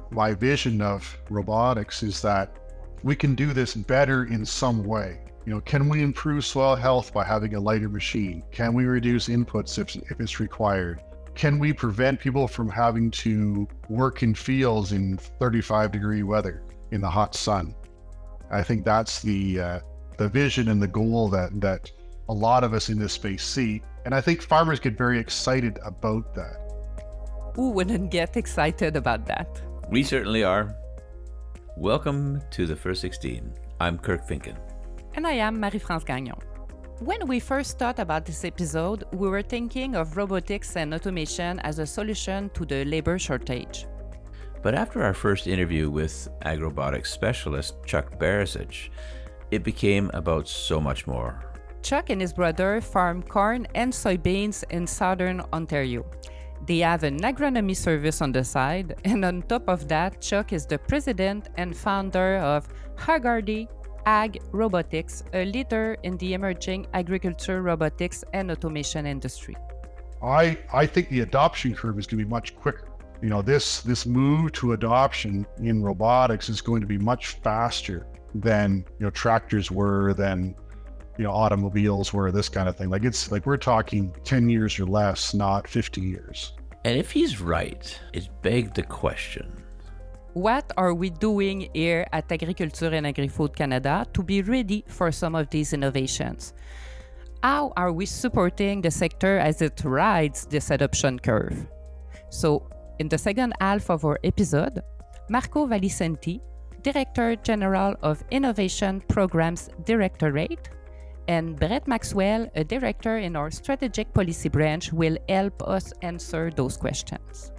my vision of robotics is that we can do this better in some way. Can we improve soil health by having a lighter machine? Can we reduce inputs if it's required? Can we prevent people from having to work in fields in 35-degree weather in the hot sun? I think that's the vision and the goal that a lot of us in this space see. And I think farmers get very excited about that. Who wouldn't get excited about that? We certainly are. Welcome to the First 16. I'm Kirk Finken. And I am Marie-France Gagnon. When we first thought about this episode, we were thinking of robotics and automation as a solution to the labor shortage. But after our first interview with agrobotics specialist Chuck Barisic, it became about so much more. Chuck and his brother farm corn and soybeans in southern Ontario. They have an agronomy service on the side, and on top of that, Chuck is the president and founder of Hagarty Ag Robotics, a leader in the emerging agriculture robotics and automation industry. I think the adoption curve is going to be much quicker. This move to adoption in robotics is going to be much faster than tractors were, than automobiles were, this kind of thing. We're talking 10 years or less, not 50 years. And if he's right, it begged the question. What are we doing here at Agriculture and Agri-Food Canada to be ready for some of these innovations? How are we supporting the sector as it rides this adoption curve? So, in the second half of our episode, Marco Valicenti, Director General of Innovation Programs Directorate, and Brett Maxwell, a director in our Strategic Policy branch, will help us answer those questions.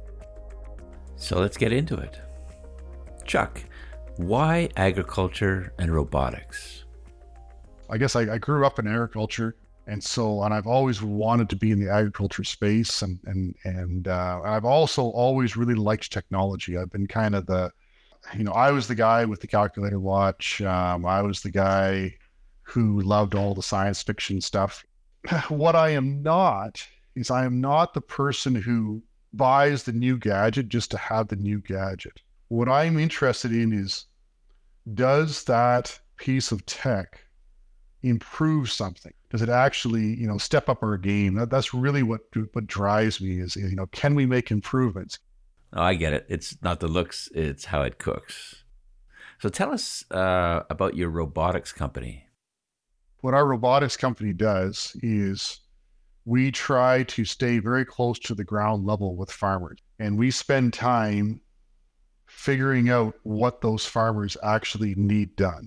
So let's get into it. Chuck, why agriculture and robotics? I guess I grew up in agriculture, and I've always wanted to be in the agriculture space, and I've also always really liked technology. I've been kind of I was the guy with the calculator watch. I was the guy who loved all the science fiction stuff. What I am not the person who buys the new gadget just to have the new gadget. What I'm interested in is, does that piece of tech improve something? Does it actually, step up our game? That's really what drives me is, can we make improvements? Oh, I get it. It's not the looks, it's how it cooks. So tell us about your robotics company. What our robotics company does is we try to stay very close to the ground level with farmers, and we spend time figuring out what those farmers actually need done.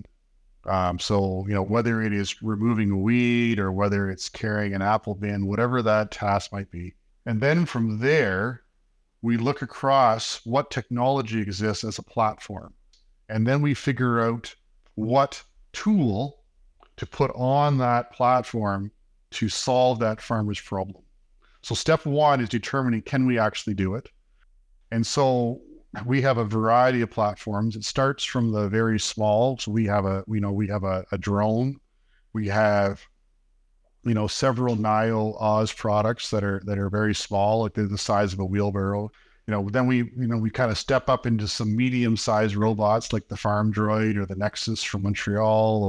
So whether it is removing a weed or whether it's carrying an apple bin, whatever that task might be. And then from there, we look across what technology exists as a platform. And then we figure out what tool to put on that platform to solve that farmer's problem. So step one is determining, can we actually do it? And so we have a variety of platforms. It starts from the very small. So we have a drone. We have, several Nio Oz products that are very small, like they're the size of a wheelbarrow. Then we kind of step up into some medium-sized robots like the Farm Droid or the Nexus from Montreal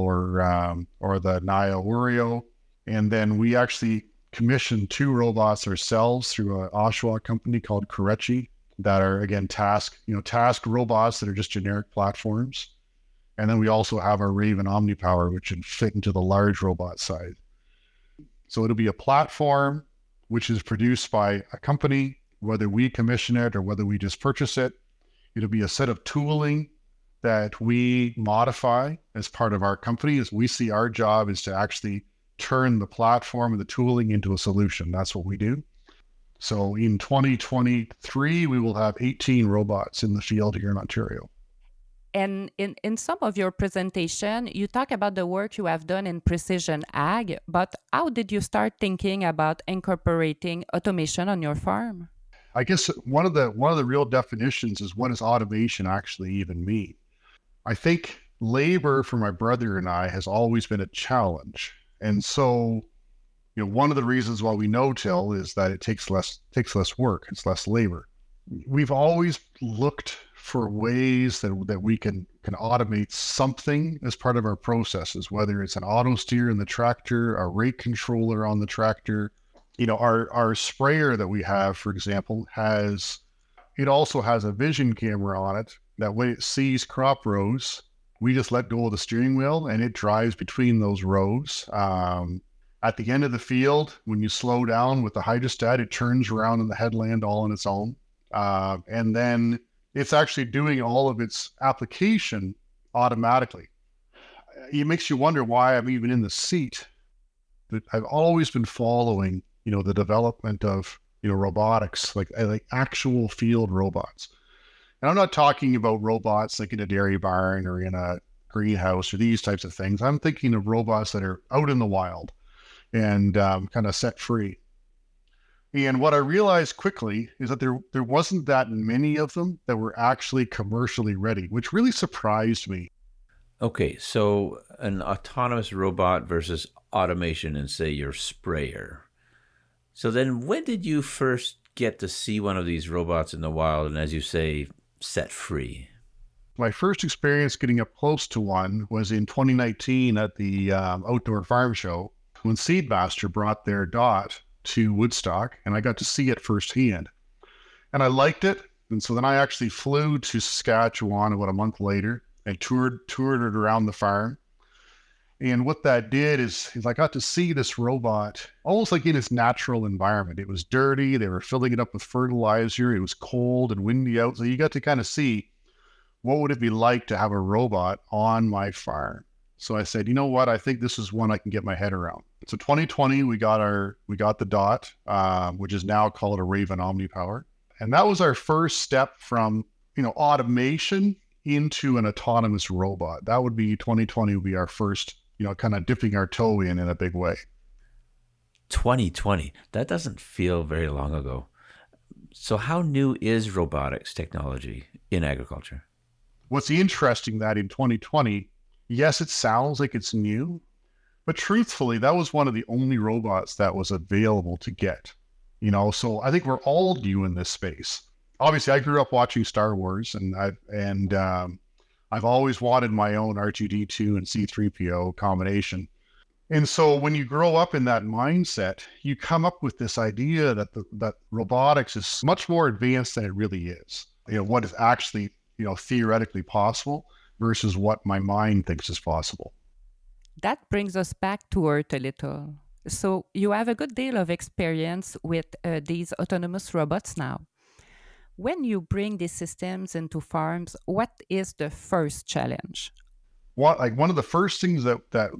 or the Nio Oreo. And then we actually commissioned 2 robots ourselves through an Oshawa company called Korechi that are, again, task robots that are just generic platforms. And then we also have our Raven OmniPower, which would fit into the large robot side. So it'll be a platform which is produced by a company, whether we commission it or whether we just purchase it. It'll be a set of tooling that we modify as part of our company, as we see our job is to actually turn the platform and the tooling into a solution. That's what we do. So in 2023, we will have 18 robots in the field here in Ontario. And in some of your presentation, you talk about the work you have done in precision ag, but how did you start thinking about incorporating automation on your farm? I guess one of the real definitions is, what does automation actually even mean? I think labor for my brother and I has always been a challenge. And so, one of the reasons why we no-till is that it takes less work, it's less labor. we've always looked for ways that we can automate something as part of our processes, whether it's an auto steer in the tractor, a rate controller on the tractor. Our sprayer that we have, for example, it also has a vision camera on it that when it sees crop rows, we just let go of the steering wheel and it drives between those rows. At the end of the field, when you slow down with the hydrostat, it turns around in the headland all on its own. And then it's actually doing all of its application automatically. It makes you wonder why I'm even in the seat. But I've always been following, the development of, robotics, like actual field robots. And I'm not talking about robots like in a dairy barn or in a greenhouse or these types of things. I'm thinking of robots that are out in the wild and kind of set free. And what I realized quickly is that there wasn't that many of them that were actually commercially ready, which really surprised me. Okay, so an autonomous robot versus automation in, say, your sprayer. So then when did you first get to see one of these robots in the wild and, as you say, set free? My first experience getting up close to one was in 2019 at the Outdoor Farm Show when Seedmaster brought their DOT to Woodstock, and I got to see it firsthand. And I liked it. And so then I actually flew to Saskatchewan about a month later and toured it around the farm. And what that did is I got to see this robot almost like in its natural environment. It was dirty. They were filling it up with fertilizer. It was cold and windy out. So you got to kind of see what would it be like to have a robot on my farm. So I said, you know what? I think this is one I can get my head around. So 2020, we got the DOT, which is now called a Raven OmniPower. And that was our first step from, automation into an autonomous robot. That would be 2020 would be our first, kind of dipping our toe in a big way. 2020, that doesn't feel very long ago. So how new is robotics technology in agriculture? What's interesting that in 2020, yes, it sounds like it's new, but truthfully, that was one of the only robots that was available to get. So I think we're all new in this space. Obviously, I grew up watching Star Wars, and I've always wanted my own R2-D2 and C-3PO combination. And so when you grow up in that mindset, you come up with this idea that robotics is much more advanced than it really is. What is actually, theoretically possible versus what my mind thinks is possible. That brings us back to Earth a little. So you have a good deal of experience with these autonomous robots now. When you bring these systems into farms, what is the first challenge? One of the first things that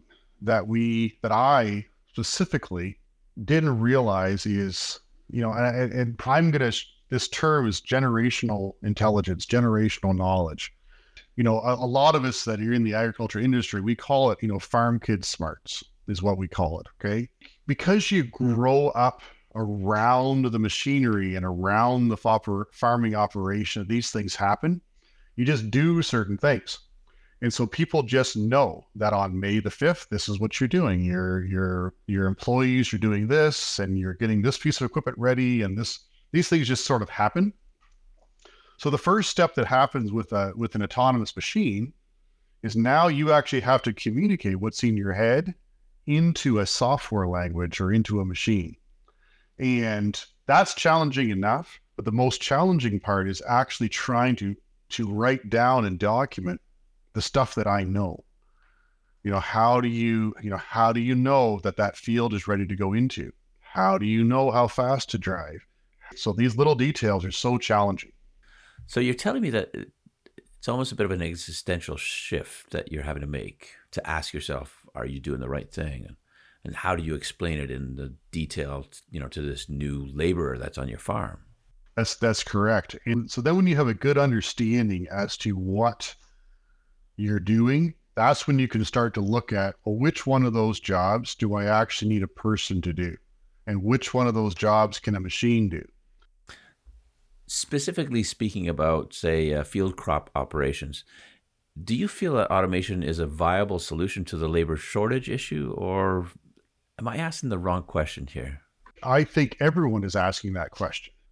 I specifically didn't realize is, and this term is generational intelligence, generational knowledge. A lot of us that are in the agriculture industry, we call it, farm kid smarts is what we call it. Okay. Because you grow up around the machinery and around the farming operation, these things happen. You just do certain things. And so people just know that on May the 5th, this is what you're doing. Your employees are doing this, and you're getting this piece of equipment ready, and these things just sort of happen. So the first step that happens with an autonomous machine is now you actually have to communicate what's in your head into a software language or into a machine. And that's challenging enough, but the most challenging part is actually trying to write down and document the stuff that I know. How do you know that field is ready to go into? How do you know how fast to drive? So these little details are so challenging. So you're telling me that it's almost a bit of an existential shift that you're having to make to ask yourself, are you doing the right thing? And how do you explain it in the detail, to this new laborer that's on your farm? That's correct. And so then when you have a good understanding as to what you're doing, that's when you can start to look at, well, which one of those jobs do I actually need a person to do? And which one of those jobs can a machine do? Specifically speaking about, say, field crop operations, do you feel that automation is a viable solution to the labor shortage issue, or am I asking the wrong question here? I think everyone is asking that question.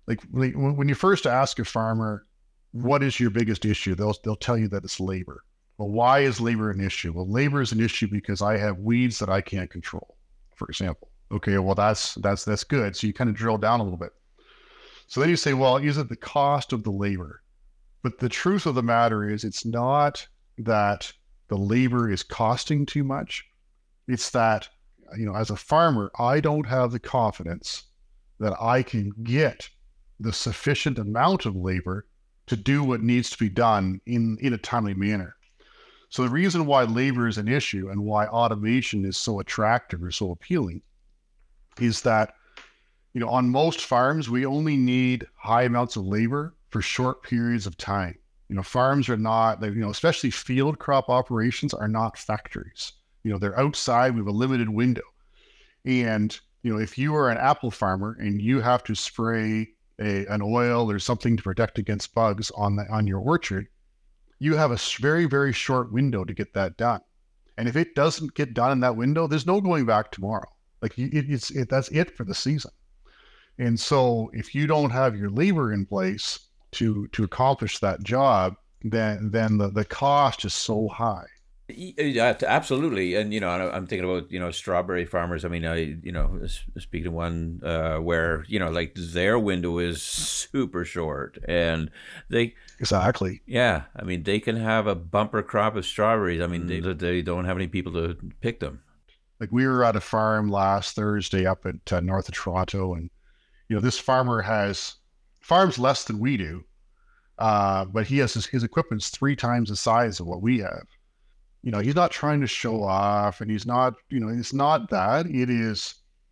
Like when you first ask a farmer, what is your biggest issue? They'll tell you that it's labor. Well, why is labor an issue? Well, labor is an issue because I have weeds that I can't control, for example. Okay, well that's good. So you kind of drill down a little bit. So then you say, well, is it the cost of the labor? But the truth of the matter is, it's not that the labor is costing too much. It's that, as a farmer, I don't have the confidence that I can get the sufficient amount of labor to do what needs to be done in a timely manner. So the reason why labor is an issue and why automation is so attractive or so appealing is that, on most farms, we only need high amounts of labor for short periods of time. Farms are not, especially field crop operations are not factories. They're outside, we have a limited window. And, if you are an apple farmer and you have to spray an oil or something to protect against bugs on your orchard, you have a very, very short window to get that done. And if it doesn't get done in that window, there's no going back tomorrow. Like that's it for the season. And so if you don't have your labor in place to accomplish that job, then the cost is so high. Yeah, absolutely. And, I'm thinking about, strawberry farmers. I mean, speaking to one where, like their window is super short and Exactly. Yeah. I mean, they can have a bumper crop of strawberries. I mean, they don't have any people to pick them. Like we were at a farm last Thursday up at north of Toronto, and, this farmer has farms less than we do, but he has his equipment's 3 times the size of what we have. He's not trying to show off, and he's not, it's not that. It is,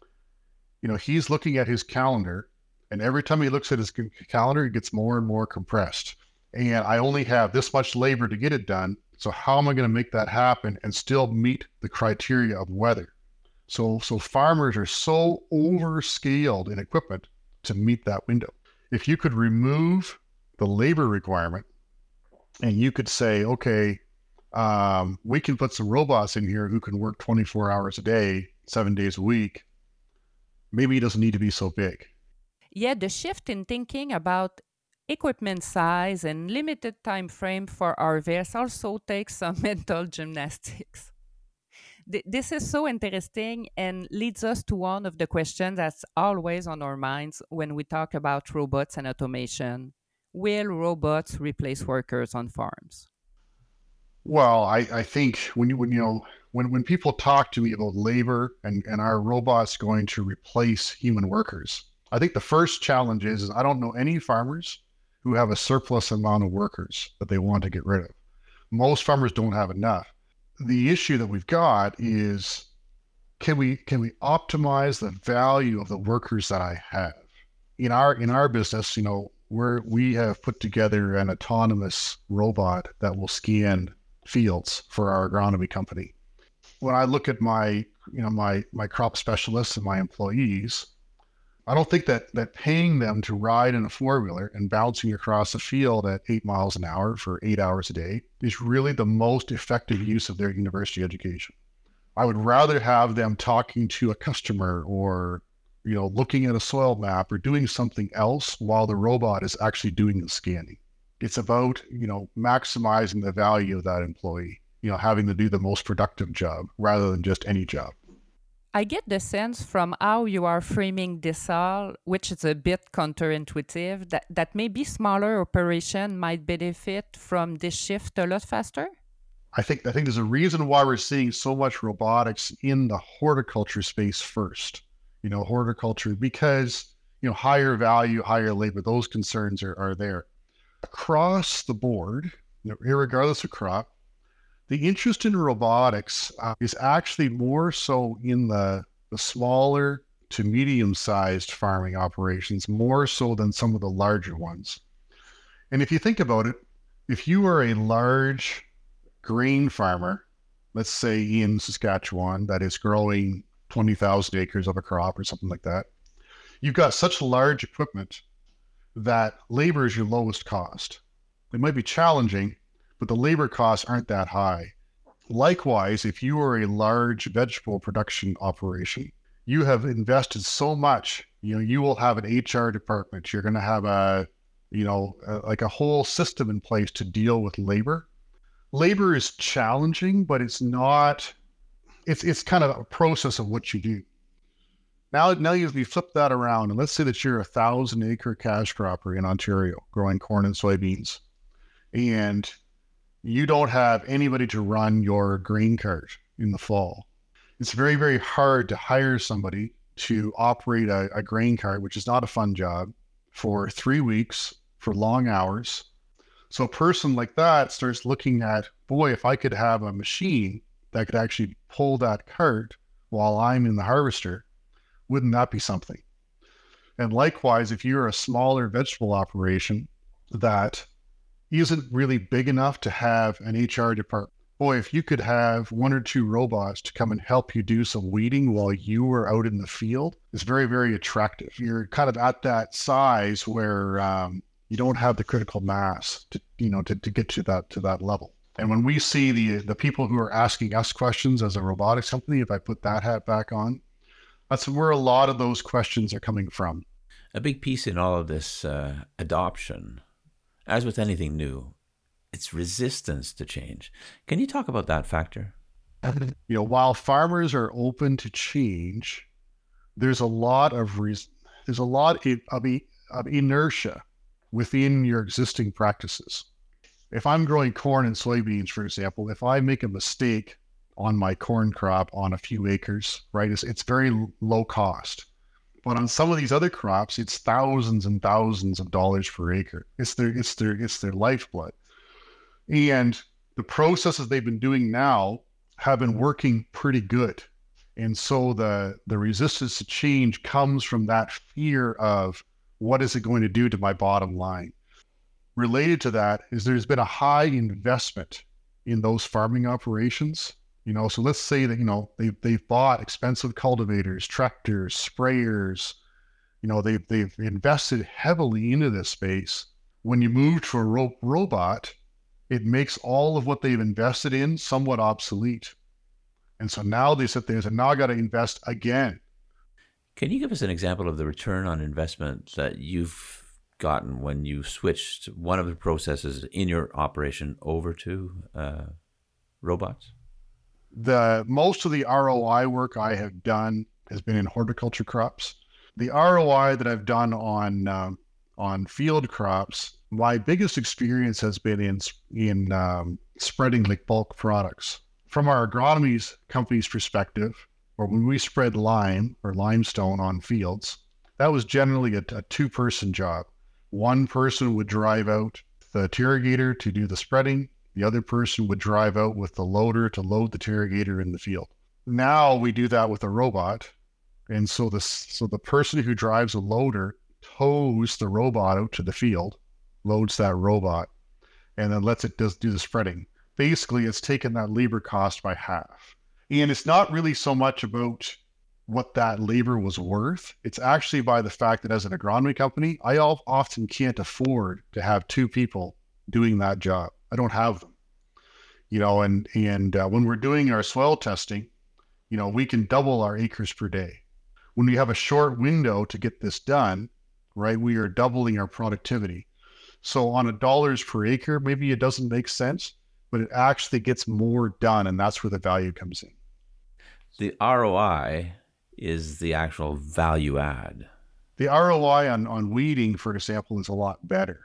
he's looking at his calendar, and every time he looks at his calendar, it gets more and more compressed. And I only have this much labor to get it done. So how am I going to make that happen and still meet the criteria of weather? So farmers are so overscaled in equipment to meet that window. If you could remove the labor requirement and you could say, okay, we can put some robots in here who can work 24 hours a day, 7 days a week, maybe it doesn't need to be so big. Yeah, the shift in thinking about equipment size and limited time frame for harvest also takes some mental gymnastics. This is so interesting and leads us to one of the questions that's always on our minds when we talk about robots and automation. Will robots replace workers on farms? Well, I think when people talk to me about labor and are robots going to replace human workers, I think the first challenge is I don't know any farmers who have a surplus amount of workers that they want to get rid of. Most farmers don't have enough. The issue that we've got is can we optimize the value of the workers that I have? In our business, we have put together an autonomous robot that will scan fields for our agronomy company. When I look at my crop specialists and my employees, I don't think that paying them to ride in a 4-wheeler and bouncing across the field at 8 miles an hour for 8 hours a day is really the most effective use of their university education. I would rather have them talking to a customer or, looking at a soil map or doing something else while the robot is actually doing the scanning. It's about, maximizing the value of that employee, having to do the most productive job rather than just any job. I get the sense from how you are framing this all, which is a bit counterintuitive, that maybe smaller operation might benefit from this shift a lot faster? I think there's a reason why we're seeing so much robotics in the horticulture space first. Horticulture, because, higher value, higher labor, those concerns are there. Across the board, regardless of crop, the interest in robotics is actually more so in the smaller to medium-sized farming operations, more so than some of the larger ones. And if you think about it, if you are a large grain farmer, let's say in Saskatchewan, that is growing 20,000 acres of a crop or something like that, you've got such large equipment that labor is your lowest cost. It might be challenging, but the labor costs aren't that high. Likewise, if you are a large vegetable production operation, you have invested so much You will have an HR department. You're going to have like a whole system in place to deal with labor. Labor is challenging, but it's not, it's kind of a process of what you do. Now we flip that around, and let's say that you're a 1,000-acre cash cropper in Ontario growing corn and soybeans, and you don't have anybody to run your grain cart in the fall. It's very, very hard to hire somebody to operate a grain cart, which is not a fun job, for 3 weeks for long hours. So a person like that starts looking at, boy, if I could have a machine that could actually pull that cart while I'm in the harvester, wouldn't that be something? And likewise, if you're a smaller vegetable operation that isn't really big enough to have an HR department, boy, if you could have 1 or 2 robots to come and help you do some weeding while you were out in the field, it's very, very attractive. You're kind of at that size where you don't have the critical mass to get to that level. And when we see the people who are asking us questions as a robotics company, if I put that hat back on, that's where a lot of those questions are coming from. A big piece in all of this adoption, as with anything new, it's resistance to change. Can you talk about that factor? While farmers are open to change, there's a lot of inertia within your existing practices. If I'm growing corn and soybeans, for example, if I make a mistake on my corn crop on a few acres, right, it's very low cost. But on some of these other crops, it's thousands and thousands of dollars per acre. It's their lifeblood. And the processes they've been doing now have been working pretty good. And so the resistance to change comes from that fear of, what is it going to do to my bottom line? Related to that is there's been a high investment in those farming operations. So let's say that, they've bought expensive cultivators, tractors, sprayers, they've invested heavily into this space. When you move to a robot, it makes all of what they've invested in somewhat obsolete. And so now they sit there and say, now I got to invest again. Can you give us an example of the return on investment that you've gotten when you switched one of the processes in your operation over to robots? Most of the ROI work I have done has been in horticulture crops. The ROI that I've done on field crops, my biggest experience has been in spreading like bulk products. From our agronomy company's perspective, or when we spread lime or limestone on fields, that was generally a 2-person job. One person would drive out the irrigator to do the spreading. The other person would drive out with the loader to load the irrigator in the field. Now we do that with a robot. And so the person who drives a loader tows the robot out to the field, loads that robot, and then lets it do the spreading. Basically, it's taken that labor cost by half. And it's not really so much about what that labor was worth. It's actually by the fact that as an agronomy company, I often can't afford to have 2 people doing that job. I don't have them, and when we're doing our soil testing, we can double our acres per day. When we have a short window to get this done, right, we are doubling our productivity. So on a dollars per acre, maybe it doesn't make sense, but it actually gets more done, and that's where the value comes in. The ROI is the actual value add. The ROI on weeding, for example, is a lot better.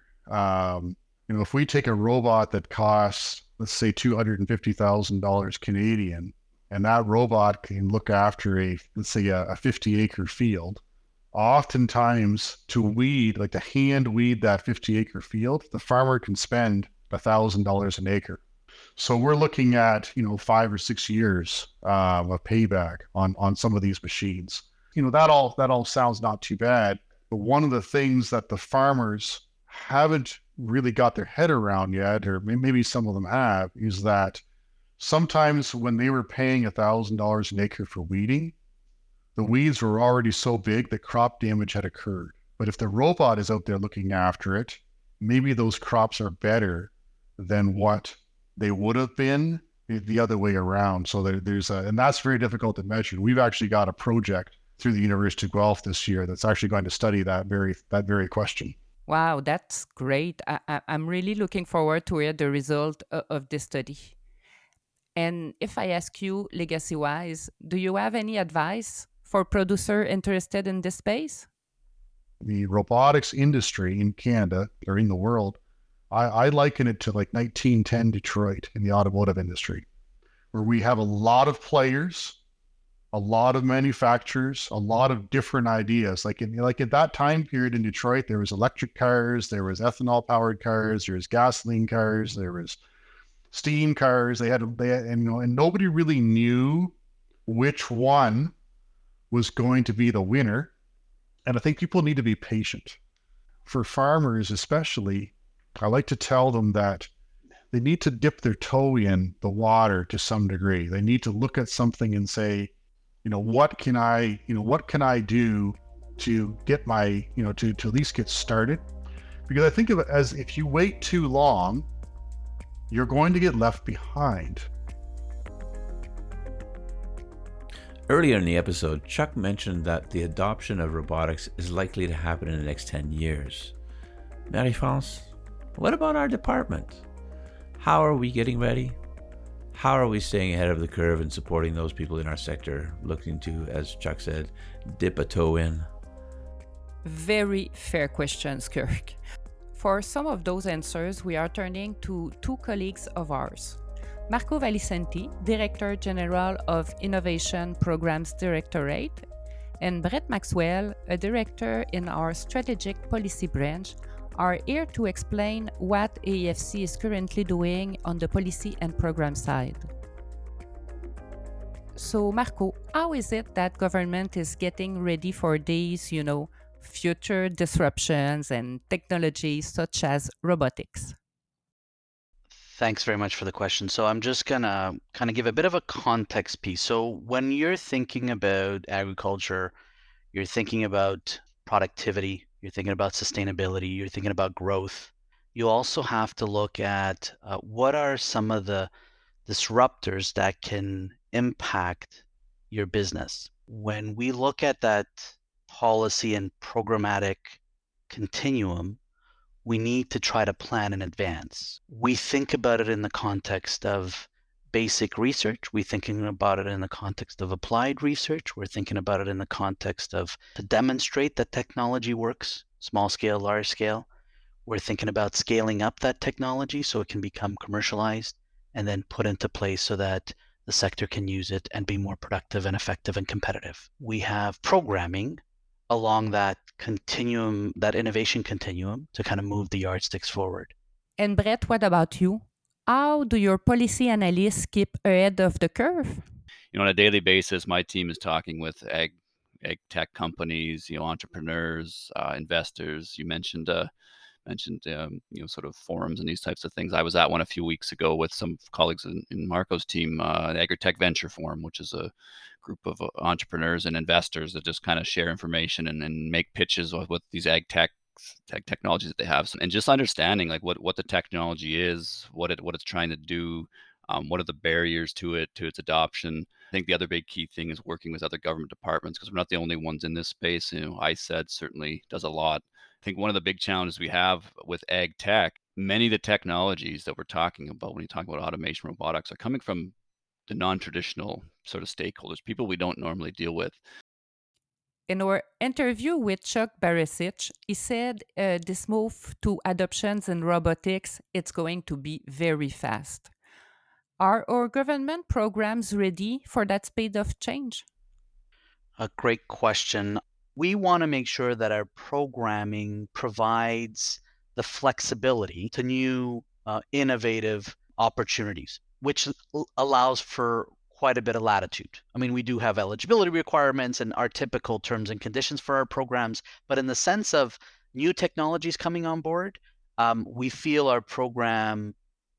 If we take a robot that costs, let's say, $250,000 Canadian, and that robot can look after a 50-acre field, oftentimes to weed, like to hand weed that 50-acre field, the farmer can spend $1,000 an acre. So we're looking at, 5 or 6 years of payback on some of these machines. That all sounds not too bad, but one of the things that the farmers haven't really got their head around yet, or maybe some of them have, is that sometimes when they were paying $1,000 an acre for weeding, the weeds were already so big that crop damage had occurred. But if the robot is out there looking after it, maybe those crops are better than what they would have been the other way around. So and that's very difficult to measure. We've actually got a project through the University of Guelph this year that's actually going to study that very question. Wow, that's great. I'm really looking forward to hear the result of this study. And if I ask you, legacy-wise, do you have any advice for producer interested in this space? The robotics industry in Canada or in the world, I liken it to like 1910 Detroit in the automotive industry, where we have a lot of players, a lot of manufacturers, a lot of different ideas. Like at that time period in Detroit, there was electric cars, there was ethanol powered cars, there was gasoline cars, there was steam cars. They had and nobody really knew which one was going to be the winner. And I think people need to be patient. For farmers, especially, I like to tell them that they need to dip their toe in the water to some degree. They need to look at something and say, what can I do to get my, to at least get started? Because I think of it as if you wait too long, you're going to get left behind. Earlier in the episode, Chuck mentioned that the adoption of robotics is likely to happen in the next 10 years. Marie-France, what about our department? How are we getting ready? How are we staying ahead of the curve and supporting those people in our sector looking to, as Chuck said, dip a toe in? Very fair questions, Kirk. For some of those answers, we are turning to two colleagues of ours. Marco Valicenti, Director General of Innovation Programs Directorate, and Brett Maxwell, a director in our Strategic Policy branch, are here to explain what AEFC is currently doing on the policy and program side. So, Marco, how is it that government is getting ready for these, future disruptions and technologies such as robotics? Thanks very much for the question. So I'm just going to kind of give a bit of a context piece. So when you're thinking about agriculture, you're thinking about productivity, you're thinking about sustainability, you're thinking about growth. You also have to look at what are some of the disruptors that can impact your business. When we look at that policy and programmatic continuum, we need to try to plan in advance. We think about it in the context of basic research. We're thinking about it in the context of applied research. We're thinking about it in the context of to demonstrate that technology works, small scale, large scale. We're thinking about scaling up that technology so it can become commercialized and then put into place so that the sector can use it and be more productive and effective and competitive. We have programming along that continuum, that innovation continuum, to kind of move the yardsticks forward. And Brett, what about you? How do your policy analysts keep ahead of the curve? On a daily basis, my team is talking with ag tech companies, entrepreneurs, investors. You mentioned sort of forums and these types of things. I was at one a few weeks ago with some colleagues in Marco's team, the AgriTech Venture Forum, which is a group of entrepreneurs and investors that just kind of share information and make pitches with these ag technologies that they have, and just understanding like what the technology is, what it's trying to do, what are the barriers to its adoption. I think the other big key thing is working with other government departments, because we're not the only ones in this space. ICED certainly does a lot. I think one of the big challenges we have with ag tech, many of the technologies that we're talking about when you talk about automation, robotics, are coming from the non-traditional sort of stakeholders, people we don't normally deal with. In our interview with Chuck Barisic, he said this move to adoptions in robotics, it's going to be very fast. Are our government programs ready for that speed of change? A great question. We want to make sure that our programming provides the flexibility to new innovative opportunities, which allows for quite a bit of latitude. I mean, we do have eligibility requirements and our typical terms and conditions for our programs, but in the sense of new technologies coming on board, we feel our programs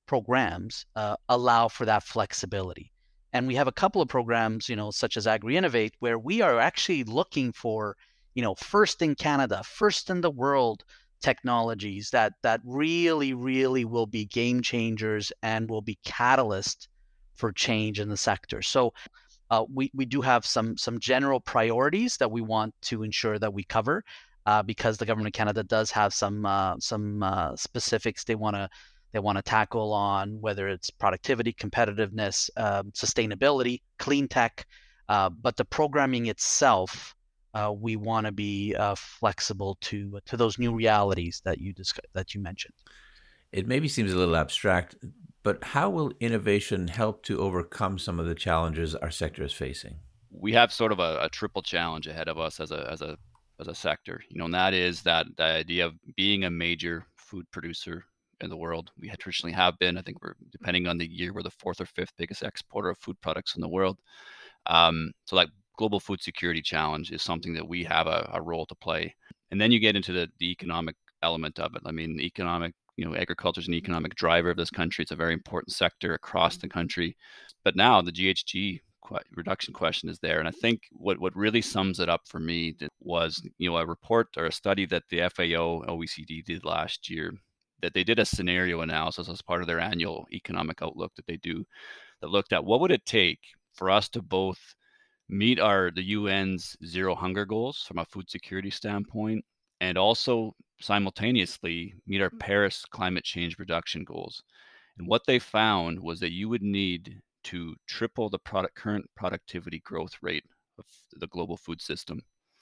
allow for that flexibility. And we have a couple of programs, such as Agri-Innovate, where we are actually looking for, first in Canada, first in the world technologies that really, really will be game changers and will be catalyst for change in the sector. So we do have some general priorities that we want to ensure that we cover, because the government of Canada does have some specifics they want to tackle on, whether it's productivity, competitiveness, sustainability, clean tech, but the programming itself, we want to be flexible to those new realities that you mentioned. It maybe seems a little abstract, but how will innovation help to overcome some of the challenges our sector is facing? We have sort of a triple challenge ahead of us as a sector, and that is that the idea of being a major food producer in the world. We had traditionally have been. I think we're, depending on the year, we're the fourth or fifth biggest exporter of food products in the world. So that global food security challenge is something that we have a role to play. And then you get into the economic element of it. I mean, agriculture is an economic driver of this country. It's a very important sector across the country. But now the GHG reduction question is there. And I think what really sums it up for me was, a report or a study that the FAO OECD did last year, that they did a scenario analysis as part of their annual economic outlook that they do, that looked at what would it take for us to both meet the UN's zero hunger goals from a food security standpoint, and also simultaneously meet our Paris climate change reduction goals. And what they found was that you would need to triple the current productivity growth rate of the global food system,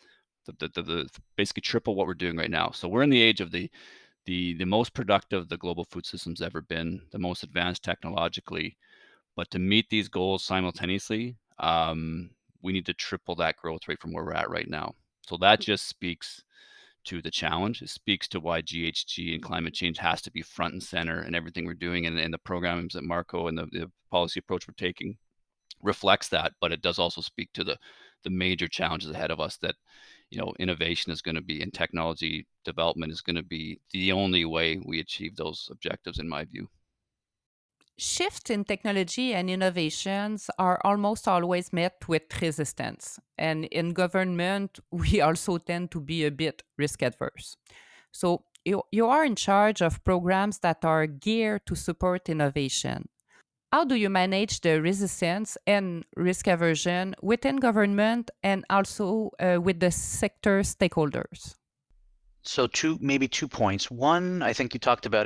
basically triple what we're doing right now. So we're in the age of the most productive the global food system's ever been, the most advanced technologically. But to meet these goals simultaneously, we need to triple that growth rate from where we're at right now. So that just speaks to the challenge. It speaks to why GHG and climate change has to be front and center in everything we're doing, and the programs that Marco and the policy approach we're taking reflects that. But it does also speak to the major challenges ahead of us, that innovation is going to be, and technology development is going to be the only way we achieve those objectives, in my view. Shifts in technology and innovations are almost always met with resistance. And in government, we also tend to be a bit risk adverse. So you are in charge of programs that are geared to support innovation. How do you manage the resistance and risk aversion within government and also with the sector stakeholders? So maybe 2 points. One, I think you talked about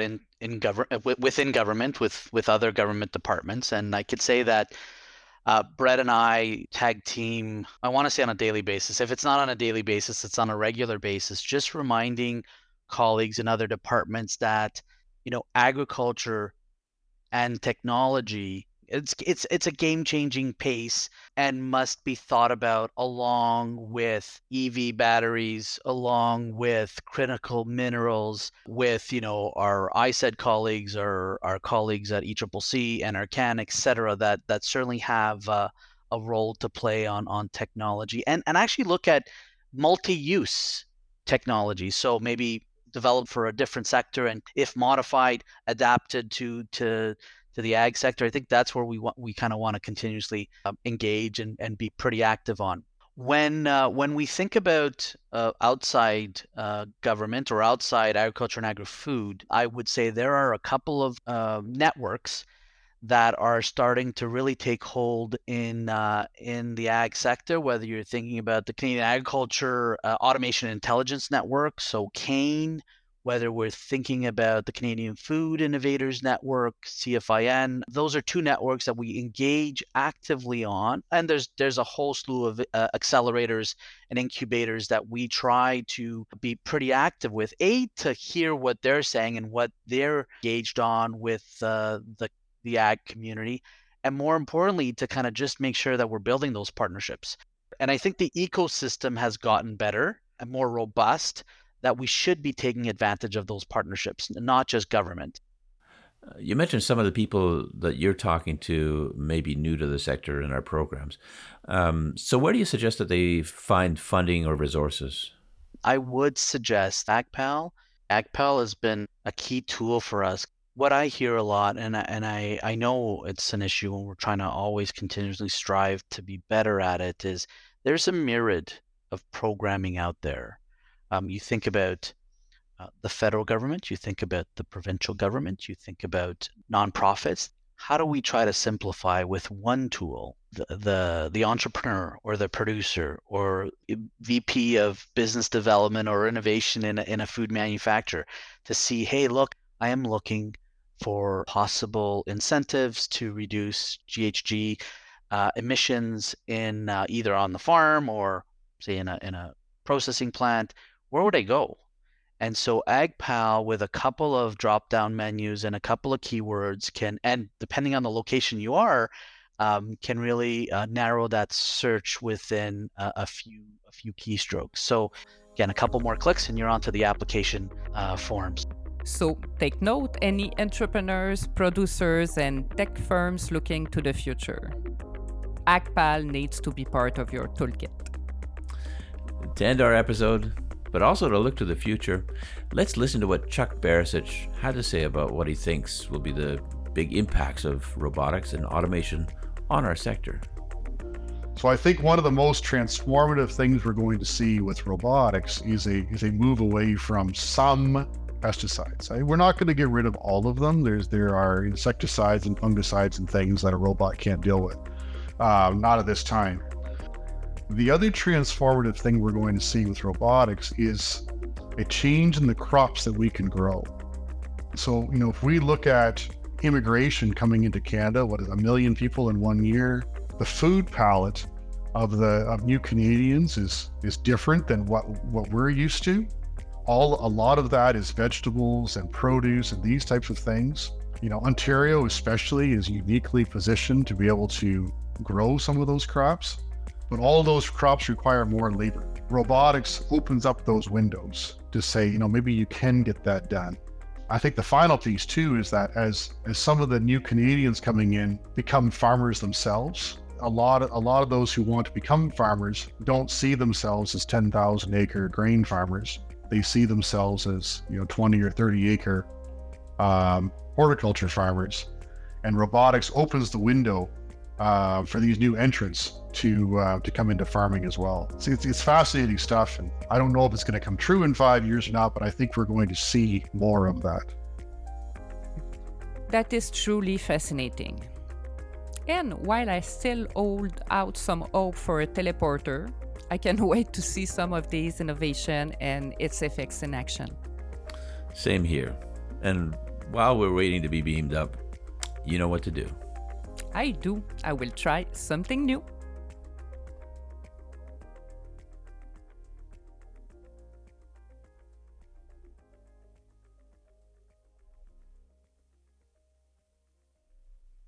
within government with other government departments, and I could say that Brett and I tag team, I want to say on a daily basis. If it's not on a daily basis, it's on a regular basis, just reminding colleagues in other departments that, agriculture and technology, it's a game-changing pace and must be thought about along with EV batteries, along with critical minerals, with our ICED colleagues, or our colleagues at ECCC and NRCan, et cetera, that certainly have a role to play on technology, and actually look at multi-use technology. So maybe developed for a different sector, and if modified, adapted to the ag sector. I think that's where we kind of want to continuously engage and be pretty active on. When we think about outside government or outside agriculture and agri-food, I would say there are a couple of networks that are starting to really take hold in the ag sector, whether you're thinking about the Canadian Agriculture Automation and Intelligence Network, so CAIN, whether we're thinking about the Canadian Food Innovators Network, CFIN. Those are two networks that we engage actively on. And there's a whole slew of accelerators and incubators that we try to be pretty active with, to hear what they're saying and what they're engaged on with the ag community, and more importantly, to kind of just make sure that we're building those partnerships. And I think the ecosystem has gotten better and more robust, that we should be taking advantage of those partnerships, not just government. You mentioned some of the people that you're talking to may be new to the sector in our programs. So where do you suggest that they find funding or resources? I would suggest AgPal. AgPal has been a key tool for us. What I hear a lot, and I know it's an issue, and we're trying to always continuously strive to be better at it, is there's a myriad of programming out there. You think about the federal government, you think about the provincial government, you think about nonprofits. how do we try to simplify with one tool, the entrepreneur or the producer or VP of business development or innovation in a food manufacturer to see, hey, look, I am looking for possible incentives to reduce GHG emissions in either on the farm or say in a processing plant. Where would I go? And so AgPal, with a couple of drop-down menus and a couple of keywords, and depending on the location you are, can really narrow that search within a few keystrokes. So again, a couple more clicks and you're onto the application forms. So take note, any entrepreneurs, producers, and tech firms looking to the future. AgPal needs to be part of your toolkit. To end our episode, but also to look to the future, let's listen to what Chuck Barisic had to say about what he thinks will be the big impacts of robotics and automation on our sector. So I think one of the most transformative things we're going to see with robotics is a move away from some pesticides. We're not going to get rid of all of them. There are insecticides and fungicides and things that a robot can't deal with. Not at this time. The other transformative thing we're going to see with robotics is a change in the crops that we can grow. So, if we look at immigration coming into Canada, 1 million people in 1 year, the food palette of new Canadians is different than what we're used to. A lot of that is vegetables and produce and these types of things. Ontario especially is uniquely positioned to be able to grow some of those crops, but all of those crops require more labor. Robotics opens up those windows to say, maybe you can get that done. I think the final piece too is that as some of the new Canadians coming in become farmers themselves, a lot of those who want to become farmers don't see themselves as 10,000 acre grain farmers. They see themselves as 20 or 30 acre horticulture farmers, and robotics opens the window for these new entrants to come into farming as well. It's fascinating stuff, and I don't know if it's going to come true in 5 years or not, but I think we're going to see more of that. That is truly fascinating. And while I still hold out some hope for a teleporter, I can't wait to see some of these innovation and its effects in action. Same here. And while we're waiting to be beamed up, you know what to do. I do. I will try something new.